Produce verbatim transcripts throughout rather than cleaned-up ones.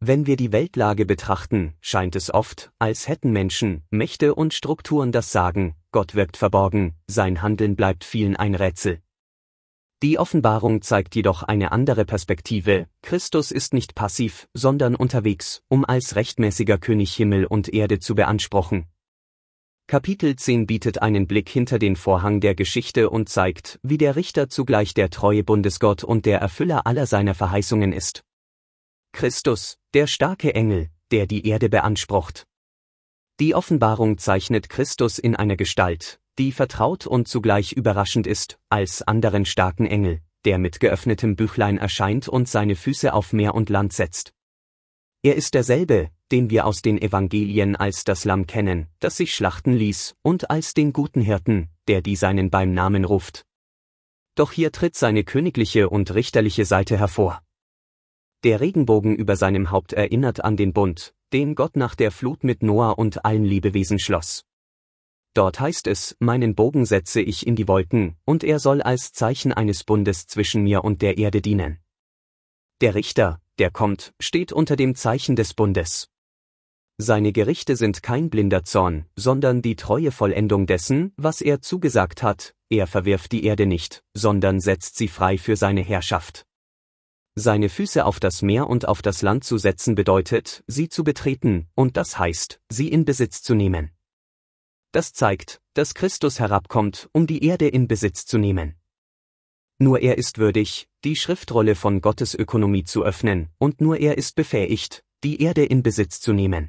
Wenn wir die Weltlage betrachten, scheint es oft, als hätten Menschen, Mächte und Strukturen das Sagen, Gott wirkt verborgen, sein Handeln bleibt vielen ein Rätsel. Die Offenbarung zeigt jedoch eine andere Perspektive, Christus ist nicht passiv, sondern unterwegs, um als rechtmäßiger König Himmel und Erde zu beanspruchen. Kapitel zehn bietet einen Blick hinter den Vorhang der Geschichte und zeigt, wie der Richter zugleich der treue Bundesgott und der Erfüller aller seiner Verheißungen ist. Christus, der starke Engel, der die Erde beansprucht. Die Offenbarung zeichnet Christus in einer Gestalt, die vertraut und zugleich überraschend ist, als anderen starken Engel, der mit geöffnetem Büchlein erscheint und seine Füße auf Meer und Land setzt. Er ist derselbe, den wir aus den Evangelien als das Lamm kennen, das sich schlachten ließ, und als den guten Hirten, der die Seinen beim Namen ruft. Doch hier tritt seine königliche und richterliche Seite hervor. Der Regenbogen über seinem Haupt erinnert an den Bund, den Gott nach der Flut mit Noah und allen Lebewesen schloss. Dort heißt es, meinen Bogen setze ich in die Wolken, und er soll als Zeichen eines Bundes zwischen mir und der Erde dienen. Der Richter, der kommt, steht unter dem Zeichen des Bundes. Seine Gerichte sind kein blinder Zorn, sondern die treue Vollendung dessen, was er zugesagt hat, er verwirft die Erde nicht, sondern setzt sie frei für seine Herrschaft. Seine Füße auf das Meer und auf das Land zu setzen bedeutet, sie zu betreten, und das heißt, sie in Besitz zu nehmen. Das zeigt, dass Christus herabkommt, um die Erde in Besitz zu nehmen. Nur er ist würdig, die Schriftrolle von Gottes Ökonomie zu öffnen, und nur er ist befähigt, die Erde in Besitz zu nehmen.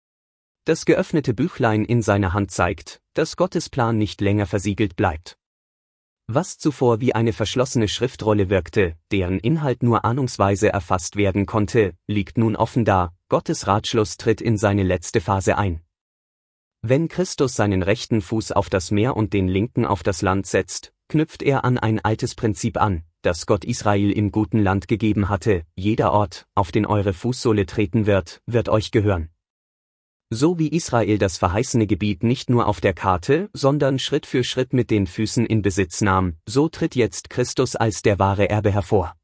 Das geöffnete Büchlein in seiner Hand zeigt, dass Gottes Plan nicht länger versiegelt bleibt. Was zuvor wie eine verschlossene Schriftrolle wirkte, deren Inhalt nur ahnungsweise erfasst werden konnte, liegt nun offen da, Gottes Ratschluss tritt in seine letzte Phase ein. Wenn Christus seinen rechten Fuß auf das Meer und den linken auf das Land setzt, knüpft er an ein altes Prinzip an, das Gott Israel im guten Land gegeben hatte, jeder Ort, auf den eure Fußsohle treten wird, wird euch gehören. So wie Israel das verheißene Gebiet nicht nur auf der Karte, sondern Schritt für Schritt mit den Füßen in Besitz nahm, so tritt jetzt Christus als der wahre Erbe hervor.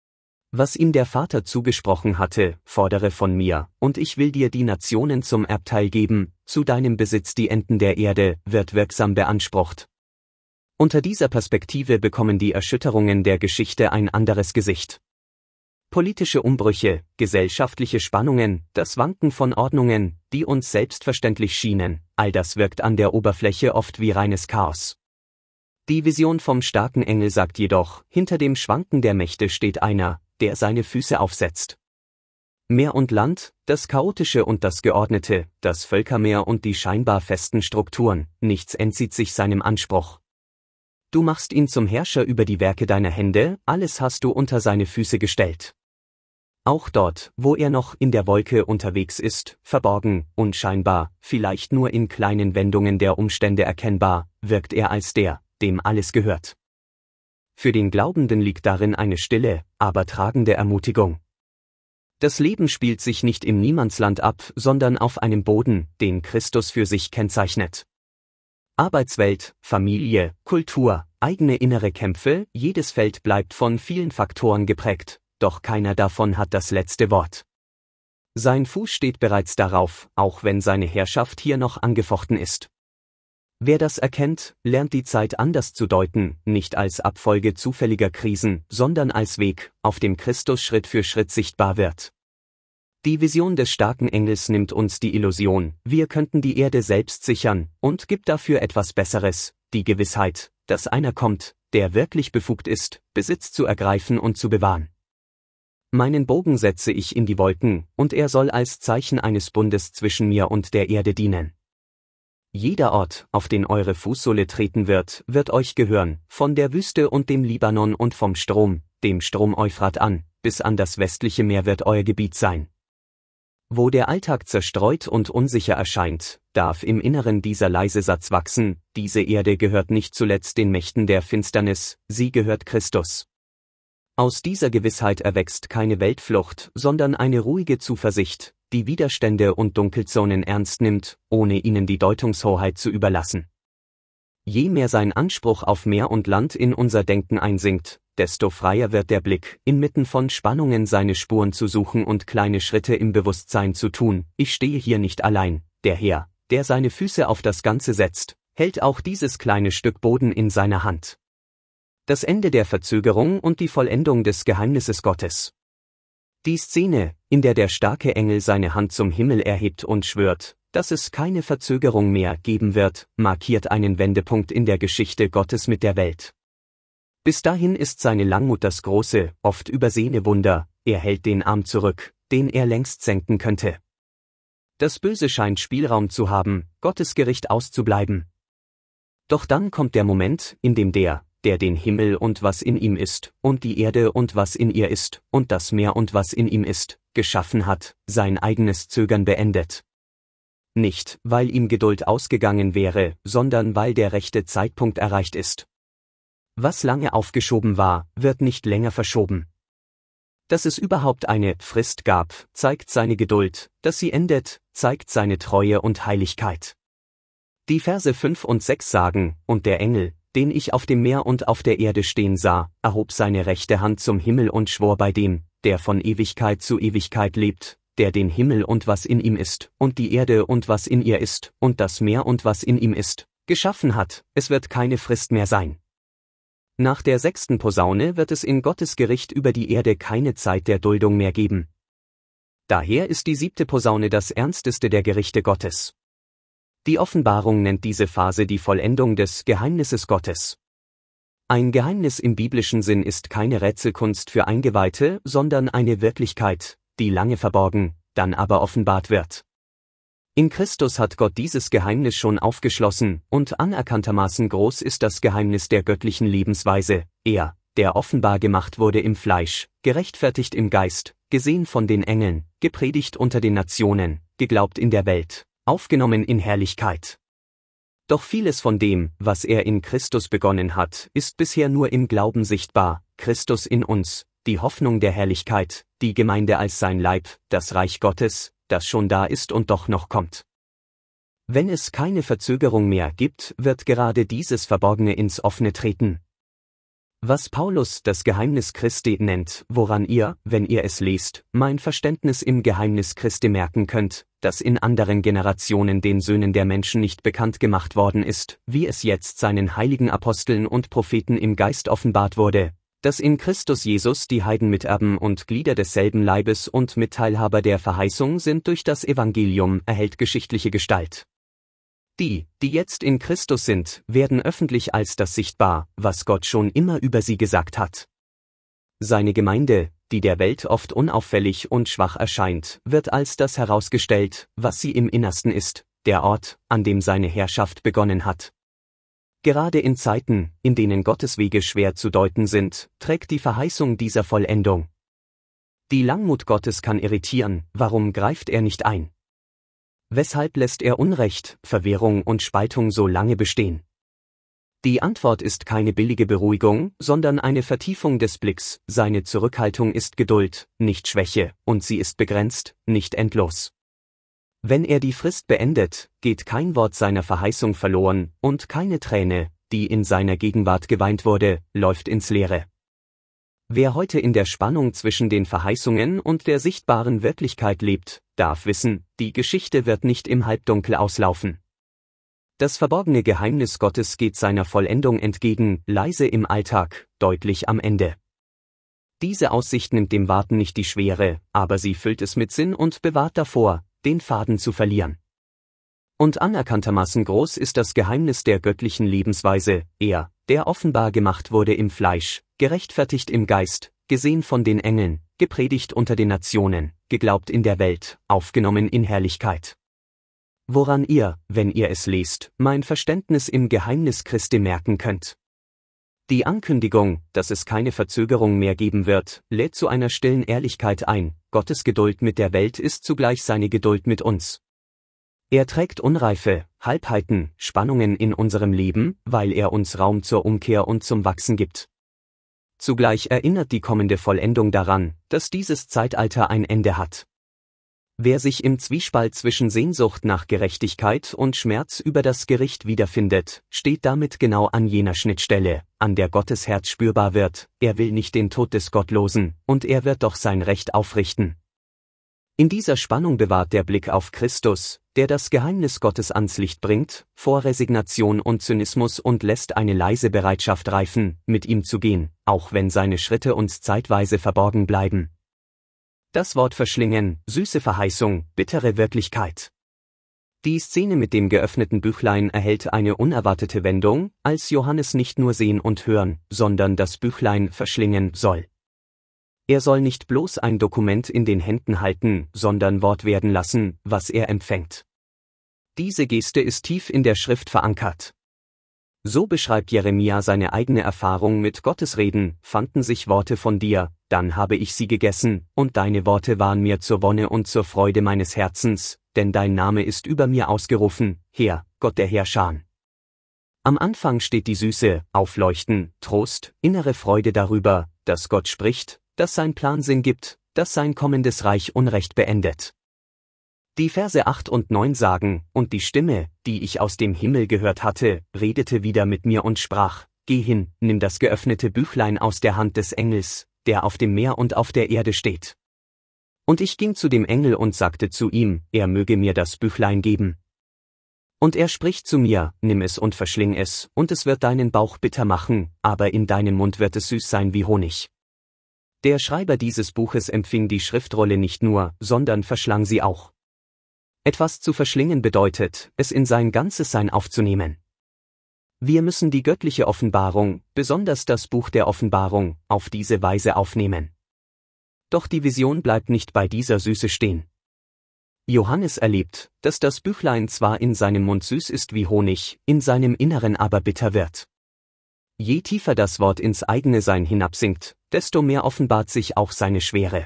Was ihm der Vater zugesprochen hatte, fordere von mir, und ich will dir die Nationen zum Erbteil geben, zu deinem Besitz die Enden der Erde, wird wirksam beansprucht. Unter dieser Perspektive bekommen die Erschütterungen der Geschichte ein anderes Gesicht. Politische Umbrüche, gesellschaftliche Spannungen, das Wanken von Ordnungen, die uns selbstverständlich schienen, all das wirkt an der Oberfläche oft wie reines Chaos. Die Vision vom starken Engel sagt jedoch, hinter dem Schwanken der Mächte steht einer, der seine Füße aufsetzt. Meer und Land, das Chaotische und das Geordnete, das Völkermeer und die scheinbar festen Strukturen, nichts entzieht sich seinem Anspruch. Du machst ihn zum Herrscher über die Werke deiner Hände, alles hast du unter seine Füße gestellt. Auch dort, wo er noch in der Wolke unterwegs ist, verborgen, unscheinbar, vielleicht nur in kleinen Wendungen der Umstände erkennbar, wirkt er als der, dem alles gehört. Für den Glaubenden liegt darin eine stille, aber tragende Ermutigung. Das Leben spielt sich nicht im Niemandsland ab, sondern auf einem Boden, den Christus für sich kennzeichnet. Arbeitswelt, Familie, Kultur, eigene innere Kämpfe, jedes Feld bleibt von vielen Faktoren geprägt, doch keiner davon hat das letzte Wort. Sein Fuß steht bereits darauf, auch wenn seine Herrschaft hier noch angefochten ist. Wer das erkennt, lernt die Zeit anders zu deuten, nicht als Abfolge zufälliger Krisen, sondern als Weg, auf dem Christus Schritt für Schritt sichtbar wird. Die Vision des starken Engels nimmt uns die Illusion, wir könnten die Erde selbst sichern, und gibt dafür etwas Besseres, die Gewissheit, dass einer kommt, der wirklich befugt ist, Besitz zu ergreifen und zu bewahren. Meinen Bogen setze ich in die Wolken, und er soll als Zeichen eines Bundes zwischen mir und der Erde dienen. Jeder Ort, auf den eure Fußsohle treten wird, wird euch gehören, von der Wüste und dem Libanon und vom Strom, dem Strom Euphrat an, bis an das westliche Meer wird euer Gebiet sein. Wo der Alltag zerstreut und unsicher erscheint, darf im Inneren dieser leise Satz wachsen, diese Erde gehört nicht zuletzt den Mächten der Finsternis, sie gehört Christus. Aus dieser Gewissheit erwächst keine Weltflucht, sondern eine ruhige Zuversicht, die Widerstände und Dunkelzonen ernst nimmt, ohne ihnen die Deutungshoheit zu überlassen. Je mehr sein Anspruch auf Meer und Land in unser Denken einsinkt, desto freier wird der Blick, inmitten von Spannungen seine Spuren zu suchen und kleine Schritte im Bewusstsein zu tun. Ich stehe hier nicht allein, der Herr, der seine Füße auf das Ganze setzt, hält auch dieses kleine Stück Boden in seiner Hand. Das Ende der Verzögerung und die Vollendung des Geheimnisses Gottes. Die Szene, in der der starke Engel seine Hand zum Himmel erhebt und schwört, dass es keine Verzögerung mehr geben wird, markiert einen Wendepunkt in der Geschichte Gottes mit der Welt. Bis dahin ist seine Langmut das große, oft übersehene Wunder, er hält den Arm zurück, den er längst senken könnte. Das Böse scheint Spielraum zu haben, Gottes Gericht auszubleiben. Doch dann kommt der Moment, in dem der, der den Himmel und was in ihm ist, und die Erde und was in ihr ist, und das Meer und was in ihm ist, geschaffen hat, sein eigenes Zögern beendet. Nicht, weil ihm Geduld ausgegangen wäre, sondern weil der rechte Zeitpunkt erreicht ist. Was lange aufgeschoben war, wird nicht länger verschoben. Dass es überhaupt eine Frist gab, zeigt seine Geduld, dass sie endet, zeigt seine Treue und Heiligkeit. Die Verse fünf und sechs sagen, und der Engel, den ich auf dem Meer und auf der Erde stehen sah, erhob seine rechte Hand zum Himmel und schwor bei dem, der von Ewigkeit zu Ewigkeit lebt, der den Himmel und was in ihm ist, und die Erde und was in ihr ist, und das Meer und was in ihm ist, geschaffen hat, es wird keine Frist mehr sein. Nach der sechsten Posaune wird es in Gottes Gericht über die Erde keine Zeit der Duldung mehr geben. Daher ist die siebte Posaune das ernsteste der Gerichte Gottes. Die Offenbarung nennt diese Phase die Vollendung des Geheimnisses Gottes. Ein Geheimnis im biblischen Sinn ist keine Rätselkunst für Eingeweihte, sondern eine Wirklichkeit, die lange verborgen, dann aber offenbart wird. In Christus hat Gott dieses Geheimnis schon aufgeschlossen, und anerkanntermaßen groß ist das Geheimnis der göttlichen Lebensweise, er, der offenbar gemacht wurde im Fleisch, gerechtfertigt im Geist, gesehen von den Engeln, gepredigt unter den Nationen, geglaubt in der Welt, aufgenommen in Herrlichkeit. Doch vieles von dem, was er in Christus begonnen hat, ist bisher nur im Glauben sichtbar, Christus in uns, die Hoffnung der Herrlichkeit, die Gemeinde als sein Leib, das Reich Gottes, das schon da ist und doch noch kommt. Wenn es keine Verzögerung mehr gibt, wird gerade dieses Verborgene ins Offene treten. Was Paulus das Geheimnis Christi nennt, woran ihr, wenn ihr es lest, mein Verständnis im Geheimnis Christi merken könnt, das in anderen Generationen den Söhnen der Menschen nicht bekannt gemacht worden ist, wie es jetzt seinen heiligen Aposteln und Propheten im Geist offenbart wurde, dass in Christus Jesus die Heiden Miterben und Glieder desselben Leibes und Mitteilhaber der Verheißung sind durch das Evangelium, erhält geschichtliche Gestalt. Die, die jetzt in Christus sind, werden öffentlich als das sichtbar, was Gott schon immer über sie gesagt hat. Seine Gemeinde, die der Welt oft unauffällig und schwach erscheint, wird als das herausgestellt, was sie im Innersten ist, der Ort, an dem seine Herrschaft begonnen hat. Gerade in Zeiten, in denen Gottes Wege schwer zu deuten sind, trägt die Verheißung dieser Vollendung. Die Langmut Gottes kann irritieren, warum greift er nicht ein? Weshalb lässt er Unrecht, Verwirrung und Spaltung so lange bestehen? Die Antwort ist keine billige Beruhigung, sondern eine Vertiefung des Blicks, seine Zurückhaltung ist Geduld, nicht Schwäche, und sie ist begrenzt, nicht endlos. Wenn er die Frist beendet, geht kein Wort seiner Verheißung verloren, und keine Träne, die in seiner Gegenwart geweint wurde, läuft ins Leere. Wer heute in der Spannung zwischen den Verheißungen und der sichtbaren Wirklichkeit lebt, darf wissen, die Geschichte wird nicht im Halbdunkel auslaufen. Das verborgene Geheimnis Gottes geht seiner Vollendung entgegen, leise im Alltag, deutlich am Ende. Diese Aussicht nimmt dem Warten nicht die Schwere, aber sie füllt es mit Sinn und bewahrt davor, den Faden zu verlieren. Und anerkanntermaßen groß ist das Geheimnis der göttlichen Lebensweise, er, der offenbar gemacht wurde im Fleisch, gerechtfertigt im Geist, gesehen von den Engeln, gepredigt unter den Nationen, geglaubt in der Welt, aufgenommen in Herrlichkeit. Woran ihr, wenn ihr es lest, mein Verständnis im Geheimnis Christi merken könnt. Die Ankündigung, dass es keine Verzögerung mehr geben wird, lädt zu einer stillen Ehrlichkeit ein, Gottes Geduld mit der Welt ist zugleich seine Geduld mit uns. Er trägt Unreife, Halbheiten, Spannungen in unserem Leben, weil er uns Raum zur Umkehr und zum Wachsen gibt. Zugleich erinnert die kommende Vollendung daran, dass dieses Zeitalter ein Ende hat. Wer sich im Zwiespalt zwischen Sehnsucht nach Gerechtigkeit und Schmerz über das Gericht wiederfindet, steht damit genau an jener Schnittstelle, an der Gottes Herz spürbar wird, er will nicht den Tod des Gottlosen, und er wird doch sein Recht aufrichten. In dieser Spannung bewahrt der Blick auf Christus, der das Geheimnis Gottes ans Licht bringt, vor Resignation und Zynismus und lässt eine leise Bereitschaft reifen, mit ihm zu gehen, auch wenn seine Schritte uns zeitweise verborgen bleiben. Das Wort verschlingen, süße Verheißung, bittere Wirklichkeit. Die Szene mit dem geöffneten Büchlein erhält eine unerwartete Wendung, als Johannes nicht nur sehen und hören, sondern das Büchlein verschlingen soll. Er soll nicht bloß ein Dokument in den Händen halten, sondern Wort werden lassen, was er empfängt. Diese Geste ist tief in der Schrift verankert. So beschreibt Jeremia seine eigene Erfahrung mit Gottes Reden: Fanden sich Worte von dir, dann habe ich sie gegessen, und deine Worte waren mir zur Wonne und zur Freude meines Herzens, denn dein Name ist über mir ausgerufen, Herr, Gott der Herrscher. Am Anfang steht die Süße, Aufleuchten, Trost, innere Freude darüber, dass Gott spricht, dass sein Plan Sinn gibt, dass sein kommendes Reich Unrecht beendet. Die Verse acht und neun sagen: Und die Stimme, die ich aus dem Himmel gehört hatte, redete wieder mit mir und sprach: Geh hin, nimm das geöffnete Büchlein aus der Hand des Engels, der auf dem Meer und auf der Erde steht. Und ich ging zu dem Engel und sagte zu ihm, er möge mir das Büchlein geben. Und er spricht zu mir: Nimm es und verschling es, und es wird deinen Bauch bitter machen, aber in deinem Mund wird es süß sein wie Honig. Der Schreiber dieses Buches empfing die Schriftrolle nicht nur, sondern verschlang sie auch. Etwas zu verschlingen bedeutet, es in sein ganzes Sein aufzunehmen. Wir müssen die göttliche Offenbarung, besonders das Buch der Offenbarung, auf diese Weise aufnehmen. Doch die Vision bleibt nicht bei dieser Süße stehen. Johannes erlebt, dass das Büchlein zwar in seinem Mund süß ist wie Honig, in seinem Inneren aber bitter wird. Je tiefer das Wort ins eigene Sein hinabsinkt, desto mehr offenbart sich auch seine Schwere.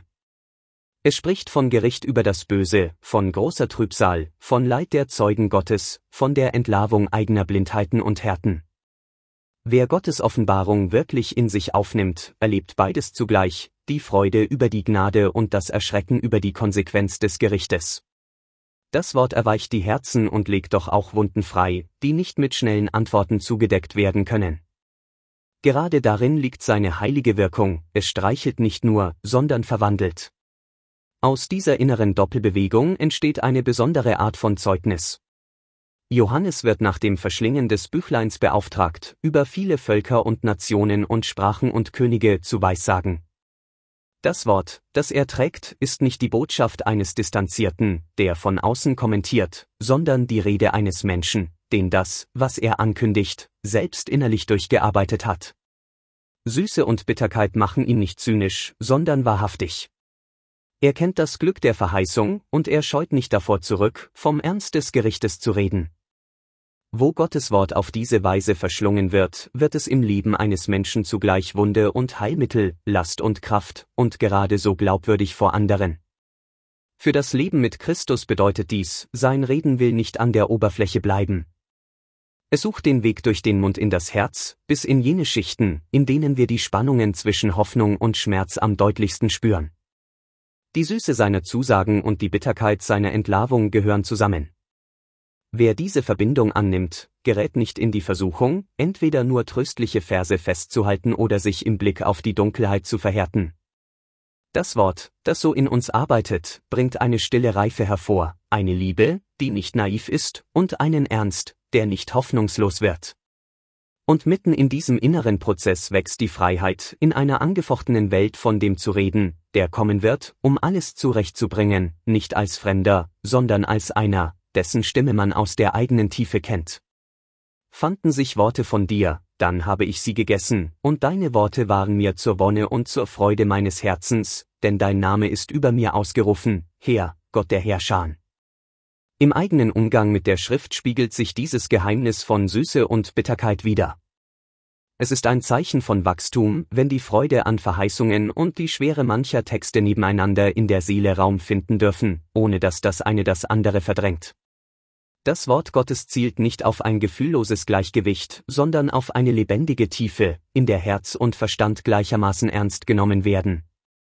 Es spricht von Gericht über das Böse, von großer Trübsal, von Leid der Zeugen Gottes, von der Entlarvung eigener Blindheiten und Härten. Wer Gottes Offenbarung wirklich in sich aufnimmt, erlebt beides zugleich, die Freude über die Gnade und das Erschrecken über die Konsequenz des Gerichtes. Das Wort erweicht die Herzen und legt doch auch Wunden frei, die nicht mit schnellen Antworten zugedeckt werden können. Gerade darin liegt seine heilige Wirkung: Es streichelt nicht nur, sondern verwandelt. Aus dieser inneren Doppelbewegung entsteht eine besondere Art von Zeugnis. Johannes wird nach dem Verschlingen des Büchleins beauftragt, über viele Völker und Nationen und Sprachen und Könige zu weissagen. Das Wort, das er trägt, ist nicht die Botschaft eines Distanzierten, der von außen kommentiert, sondern die Rede eines Menschen, den das, was er ankündigt, selbst innerlich durchgearbeitet hat. Süße und Bitterkeit machen ihn nicht zynisch, sondern wahrhaftig. Er kennt das Glück der Verheißung, und er scheut nicht davor zurück, vom Ernst des Gerichtes zu reden. Wo Gottes Wort auf diese Weise verschlungen wird, wird es im Leben eines Menschen zugleich Wunde und Heilmittel, Last und Kraft, und gerade so glaubwürdig vor anderen. Für das Leben mit Christus bedeutet dies, sein Reden will nicht an der Oberfläche bleiben. Es sucht den Weg durch den Mund in das Herz, bis in jene Schichten, in denen wir die Spannungen zwischen Hoffnung und Schmerz am deutlichsten spüren. Die Süße seiner Zusagen und die Bitterkeit seiner Entlarvung gehören zusammen. Wer diese Verbindung annimmt, gerät nicht in die Versuchung, entweder nur tröstliche Verse festzuhalten oder sich im Blick auf die Dunkelheit zu verhärten. Das Wort, das so in uns arbeitet, bringt eine stille Reife hervor, eine Liebe, die nicht naiv ist, und einen Ernst, der nicht hoffnungslos wird. Und mitten in diesem inneren Prozess wächst die Freiheit, in einer angefochtenen Welt von dem zu reden, der kommen wird, um alles zurechtzubringen, nicht als Fremder, sondern als einer, dessen Stimme man aus der eigenen Tiefe kennt. Fanden sich Worte von dir, dann habe ich sie gegessen, und deine Worte waren mir zur Wonne und zur Freude meines Herzens, denn dein Name ist über mir ausgerufen, Herr, Gott der Herrscher. Im eigenen Umgang mit der Schrift spiegelt sich dieses Geheimnis von Süße und Bitterkeit wider. Es ist ein Zeichen von Wachstum, wenn die Freude an Verheißungen und die Schwere mancher Texte nebeneinander in der Seele Raum finden dürfen, ohne dass das eine das andere verdrängt. Das Wort Gottes zielt nicht auf ein gefühlloses Gleichgewicht, sondern auf eine lebendige Tiefe, in der Herz und Verstand gleichermaßen ernst genommen werden.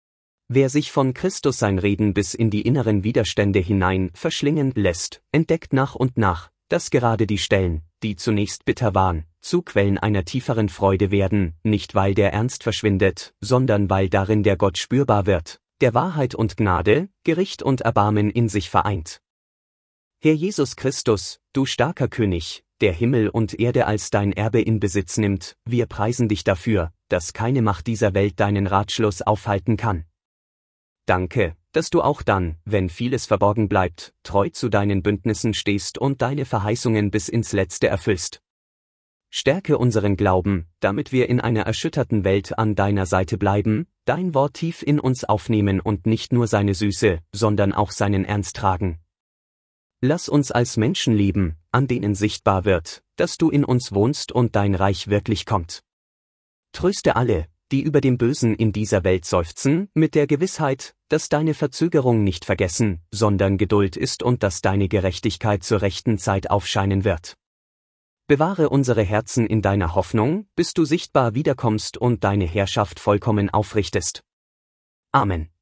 Wer sich von Christus sein Reden bis in die inneren Widerstände hinein verschlingen lässt, entdeckt nach und nach, dass gerade die Stellen, die zunächst bitter waren, zu Quellen einer tieferen Freude werden, nicht weil der Ernst verschwindet, sondern weil darin der Gott spürbar wird, der Wahrheit und Gnade, Gericht und Erbarmen in sich vereint. Herr Jesus Christus, du starker König, der Himmel und Erde als dein Erbe in Besitz nimmt, wir preisen dich dafür, dass keine Macht dieser Welt deinen Ratschluss aufhalten kann. Danke, dass du auch dann, wenn vieles verborgen bleibt, treu zu deinen Bündnissen stehst und deine Verheißungen bis ins Letzte erfüllst. Stärke unseren Glauben, damit wir in einer erschütterten Welt an deiner Seite bleiben, dein Wort tief in uns aufnehmen und nicht nur seine Süße, sondern auch seinen Ernst tragen. Lass uns als Menschen leben, an denen sichtbar wird, dass du in uns wohnst und dein Reich wirklich kommt. Tröste alle, die über dem Bösen in dieser Welt seufzen, mit der Gewissheit, dass deine Verzögerung nicht vergessen, sondern Geduld ist und dass deine Gerechtigkeit zur rechten Zeit aufscheinen wird. Bewahre unsere Herzen in deiner Hoffnung, bis du sichtbar wiederkommst und deine Herrschaft vollkommen aufrichtest. Amen.